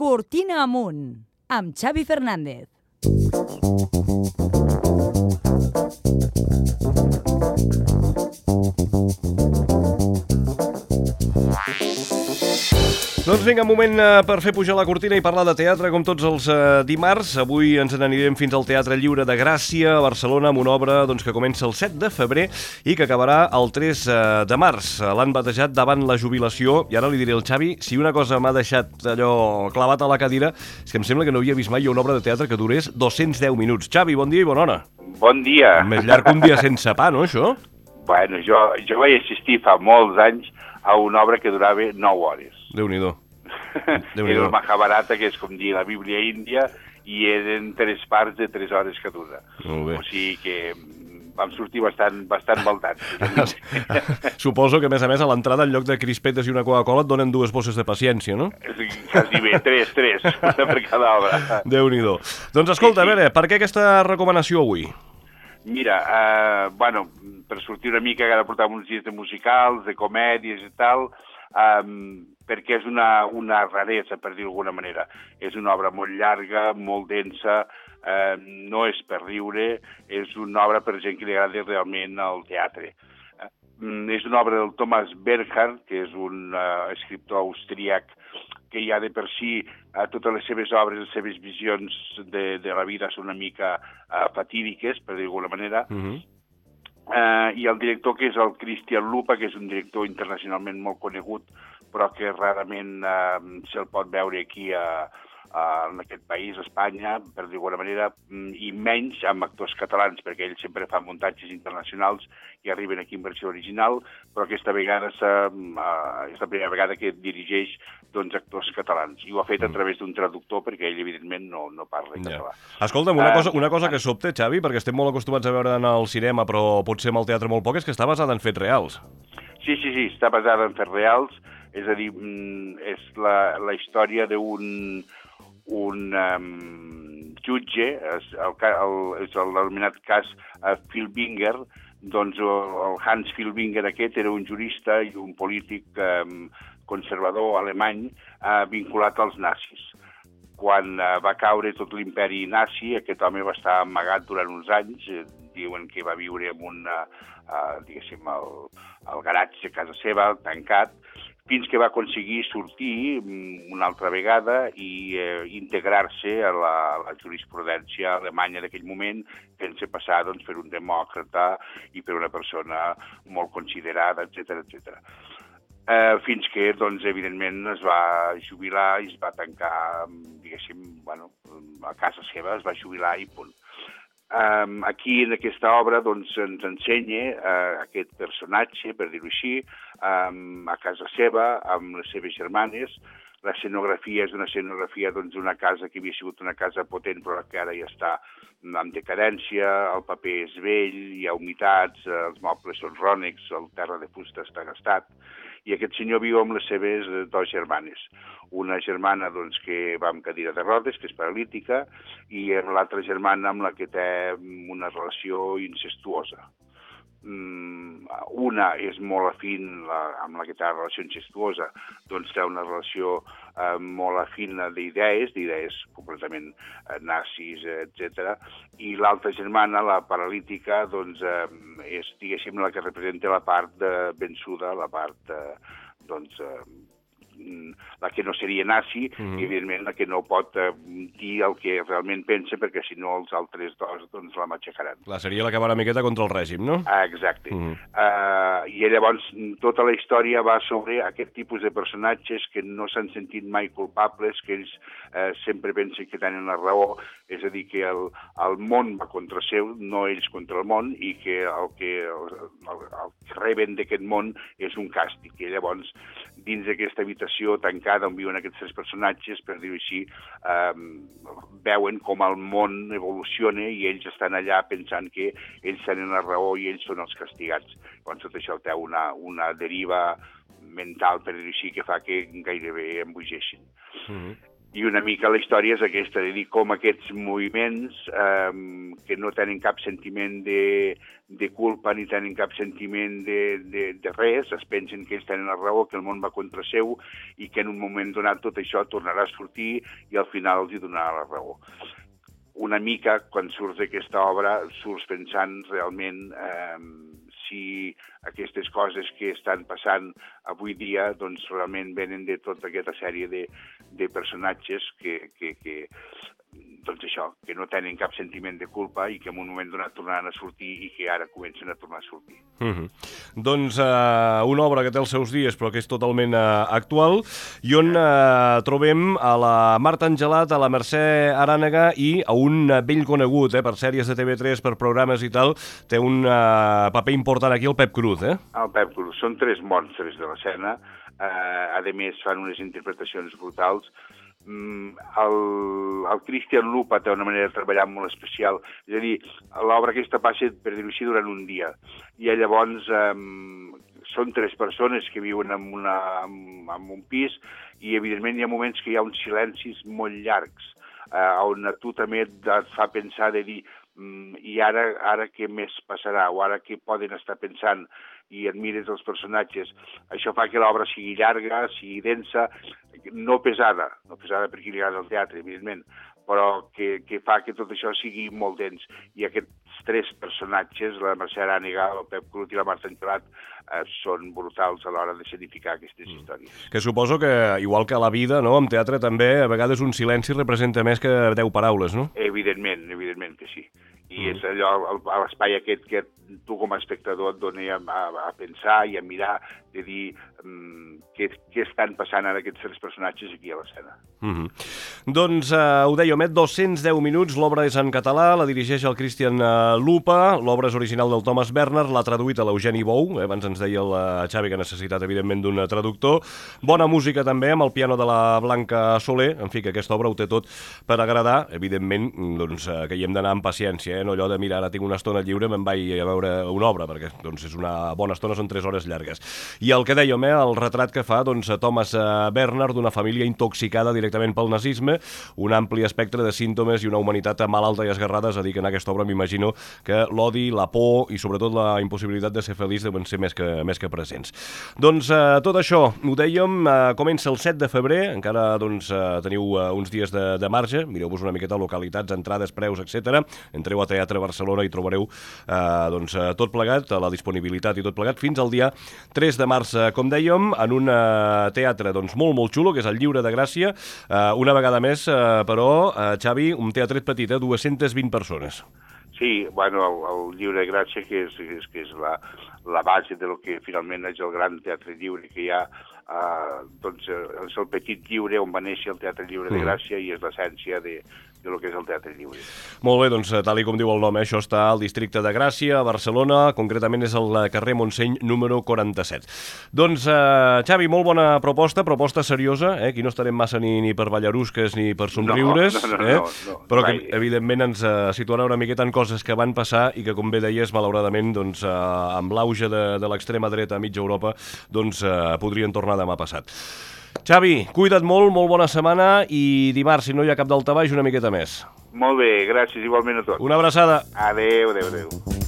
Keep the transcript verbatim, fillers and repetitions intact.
Cortina amunt, amb Xavi Fernández. Doncs vinga, un moment per fer pujar la cortina i parlar de teatre, com tots els eh, dimarts. Avui ens n'anirem fins al Teatre Lliure de Gràcia, a Barcelona, amb una obra doncs, que comença el set de febrer i que acabarà el tres de març. L'han batejat Davant la jubilació, i ara li diré al Xavi, si una cosa m'ha deixat allò clavat a la cadira, és que em sembla que no havia vist mai una obra de teatre que durés dos-cents deu minuts. Xavi, bon dia i bona hora. Bon dia. Més llarg que un dia sense pa, no, això? Bueno, jo, jo vaig assistir fa molts anys a una obra que durava nou hores. Déu-n'hi-do. Era el Mahabharata, que és com dir la Bíblia índia, i eren tres parts de tres hores que dura. Molt bé. O sigui que vam sortir bastant, bastant baltats. Suposo que, a més a més, a l'entrada, en lloc de crispetes i una Coca-Cola, et donen dues bosses de paciència, no? Quasi bé, tres, tres, una per cada obra. Déu-n'hi-do. Doncs escolta, a veure, per què aquesta recomanació avui? Mira, eh, bueno, per sortir una mica, ara portàvem uns dies de musicals, de comèdies i tal, eh, perquè és una, una raresa, per dir d'alguna manera. És una obra molt llarga, molt densa, eh, no és per riure, és una obra per gent que li agrada realment el teatre. Eh, és una obra del Thomas Bernhard, que és un uh, escriptor austríac que ja de per si eh, totes les seves obres, les seves visions de, de la vida són una mica eh, fatídiques, per dir d'alguna manera. Uh-huh. eh, I el director, que és el Christian Lupa, que és un director internacionalment molt conegut, però que rarament eh, se'l pot veure aquí a, a, en aquest país, a Espanya, per dir d'alguna manera, i menys amb actors catalans, perquè ell sempre fa muntatges internacionals i arriben aquí en versió original, però aquesta vegada uh, és la primera vegada que dirigeix doncs, actors catalans. I ho ha fet a través d'un traductor, perquè ell, evidentment, no, no parla en català. Ja. Escolta'm, una cosa, una cosa que sobte, Xavi, perquè estem molt acostumats a veure en el cinema, però potser en el teatre molt poc, és que està basada en fets reals. Sí, sí, sí, està basada en fets reals, és a dir, és la, la història d'un un um, jutge, és el, el, és el denominat cas uh, Filbinger. Doncs el, el Hans Filbinger aquest era un jurista i un polític um, conservador alemany uh, vinculat als nazis. Quan uh, va caure tot l'imperi nazi, aquest home va estar amagat durant uns anys, eh, diuen que va viure en un, uh, diguéssim, el, el garatge a casa seva, tancat, fins que va aconseguir sortir una altra vegada i eh, integrar-se a la, a la jurisprudència alemanya d'aquell moment, fent-se passar doncs, per un demòcrata i per una persona molt considerada, etcètera, etcètera. Eh, fins que, doncs, evidentment, es va jubilar i es va tancar, diguéssim, bueno, a casa seva, es va jubilar i punt. Um, aquí, en aquesta obra, doncs, ens ensenya uh, aquest personatge, per dir-ho així, um, a casa seva, amb les seves germanes. L'escenografia és una escenografia doncs, d'una casa que havia sigut una casa potent, però que ara ja està en decadència, el paper és vell, hi ha humitats, els mobles són rònecs, el terra de fusta està gastat, i aquest senyor viu amb les seves dues germanes. Una germana doncs, que va amb cadira de rodes, que és paralítica, i l'altra germana amb la que té una relació incestuosa. Una és molt afín la, amb la que té una relació incestuosa, doncs té una relació eh, molt afina d'idees, d'idees completament eh, nazis, etcètera. I l'altra germana, la paralítica, doncs eh, és, diguéssim, la que representa la part de vençuda, la part, eh, doncs, eh, la que no seria nazi, mm-hmm. i evidentment la que no pot eh, dir el que realment pensa, perquè si no els altres dos doncs, la matxacaran. Clar, seria la que va una miqueta contra el règim, no? Ah, exacte. Mm-hmm. uh, I llavors tota la història va sobre aquest tipus de personatges que no s'han sentit mai culpables, que ells uh, sempre pensen que tenen la raó, és a dir, que el, el món va contra seu, no ells contra el món, i que el que, el, el, el que reben d'aquest món és un càstig. I llavors, dins d'aquesta habitació tancada on viuen aquests tres personatges, per dir-ho així, eh, veuen com el món evoluciona i ells estan allà pensant que ells tenen la raó i ells són els castigats. Llavors tot això té una, una deriva mental, per dir-ho així, que fa que gairebé embogeixin. Mm-hmm. I una mica la història és aquesta, de dir com aquests moviments eh, que no tenen cap sentiment de, de culpa ni tenen cap sentiment de, de, de res, es pensen que ells tenen la raó, que el món va contra seu i que en un moment donat tot això tornarà a sortir i al final els hi donarà la raó. Una mica, quan surts d'aquesta obra, surts pensant realment eh, si aquestes coses que estan passant avui dia doncs realment venen de tota aquesta sèrie de, de personatges que, que, que, doncs això, que no tenen cap sentiment de culpa i que en un moment donat tornaran a sortir i que ara comencen a tornar a sortir. Mm-hmm. Doncs uh, una obra que té els seus dies però que és totalment uh, actual i on uh, trobem a la Marta Angelat, a la Mercè Arànega i a un uh, vell conegut, eh, per sèries de T V tres, per programes i tal, té un uh, paper important aquí, el Pep Cruz, eh? El Pep Cruz. Són tres monstres de l'escena, uh, a més fan unes interpretacions brutals. Mm, el, el Cristian Lupa té una manera de treballar molt especial, és a dir, l'obra aquesta passa, per dir-ho així, durant un dia, i llavors eh, són tres persones que viuen en, una, en, en un pis i evidentment hi ha moments que hi ha uns silencis molt llargs, eh, on a tu també et fa pensar de dir mm, i ara, ara què més passarà, o ara què poden estar pensant, i admires els personatges. Això fa que l'obra sigui llarga, sigui densa, no pesada, no pesada per qui li agrada el teatre, evidentment, però que, que fa que tot això sigui molt dens. I aquests tres personatges, la Mercè Arànega, el Pep Cruz i la Marta Angelat, eh, són brutals a l'hora de significar aquestes mm. històries. Que suposo que, igual que a la vida, no?, en teatre també, a vegades un silenci representa més que deu paraules, no? Evidentment, evidentment que sí. I mm. és allò, l'espai aquest que tu com a espectador et doni a, a, a pensar i a mirar, de dir um, què, què estan passant ara aquests tres personatges aquí a l'escena. Mm-hmm. Doncs eh, ho deia, Omet, dos-cents deu minuts, l'obra és en català, la dirigeix el Cristian eh, Lupa, l'obra és original del Thomas Bernhard, l'ha traduït a l'Eugeni Bou, eh, abans ens deia el eh, Xavi que ha necessitat, evidentment, d'un traductor. Bona música també, amb el piano de la Blanca Soler, en fi, que aquesta obra ho té tot per agradar, evidentment, doncs, eh, que hi hem d'anar amb paciència, eh? No allò de, mira, ara tinc una estona lliure, me'n vaig a veure una obra, perquè doncs, és una bona estona, són tres hores llargues. I el que dèiem, eh, el retrat que fa doncs, Thomas Bernhard d'una família intoxicada directament pel nazisme, un ampli espectre de símptomes i una humanitat malalta i esguerrada, és a dir, que en aquesta obra m'imagino que l'odi, la por i sobretot la impossibilitat de ser feliç deuen ser més que, més que presents. Doncs eh, tot això, ho dèiem, eh, comença el set de febrer, encara doncs, eh, teniu eh, uns dies de, de marge, mireu-vos una miqueta localitats, entrades, preus, etcètera. Entreu a Teatre Barcelona i trobareu eh, doncs, tot plegat, la disponibilitat i tot plegat, fins al dia tres de març, com dèiem, en un uh, teatre doncs, molt, molt xulo, que és el Lliure de Gràcia. Uh, una vegada més, uh, però, uh, Xavi, un teatret petit, eh? dues-centes vint persones. Sí, bueno, el, el Lliure de Gràcia, que és, és, que és la, la base del que finalment és el gran teatre lliure que hi ha, uh, doncs és el petit lliure on va néixer el Teatre Lliure de Gràcia i és l'essència de, de lo que és el Teatre Lliure. Molt bé, doncs tal i com diu el nom, eh, això està al districte de Gràcia, a Barcelona, concretament és el carrer Montseny número quaranta-set. Doncs, eh, Xavi, molt bona proposta, proposta seriosa, eh, aquí no estarem massa ni, ni per ballarusques ni per somriures, no, no, no, eh, no, no, però que mai. evidentment ens eh, situarà una miqueta en coses que van passar i que, com bé deies, malauradament, doncs, eh, amb l'auge de, de l'extrema dreta a mitja Europa, doncs, eh, podrien tornar demà passat. Xavi, cuida't molt, molt bona setmana i dimarts, si no hi ha cap daltabaix, una miqueta més. Molt bé, gràcies igualment a tots. Una abraçada. Adéu, adéu, adéu.